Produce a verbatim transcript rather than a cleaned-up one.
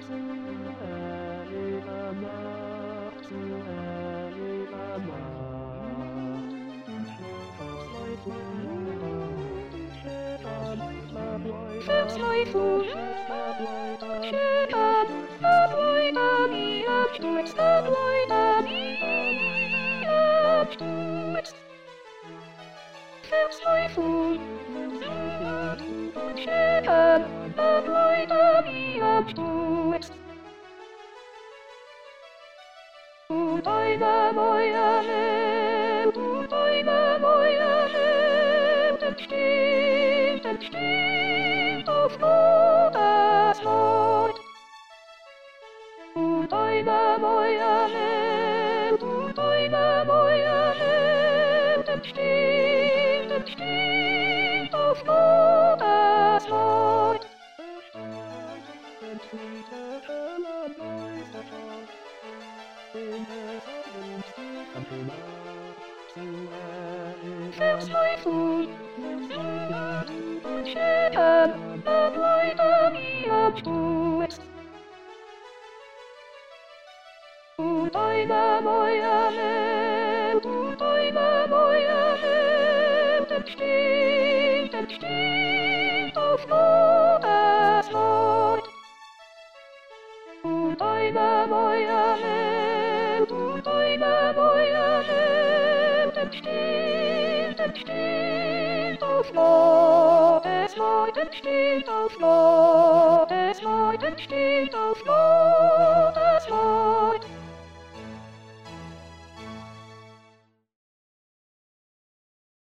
Deine neue Welt, deine neue Welt entsteht, entsteht auf Gottes Wort. Deine neue Welt, deine neue Welt entsteht, entsteht auf Gottes Wort. Vers neun und Schäden, dann Leute wie am Sturz. Und deine neue Welt, und deine neue Welt entsteht, entsteht auf Gottes Wort. Und deine neue Welt, und deine neue Welt entsteht, entsteht auf Gottes Wort, entsteht auf Gottes Wort, entsteht auf Gottes Wort.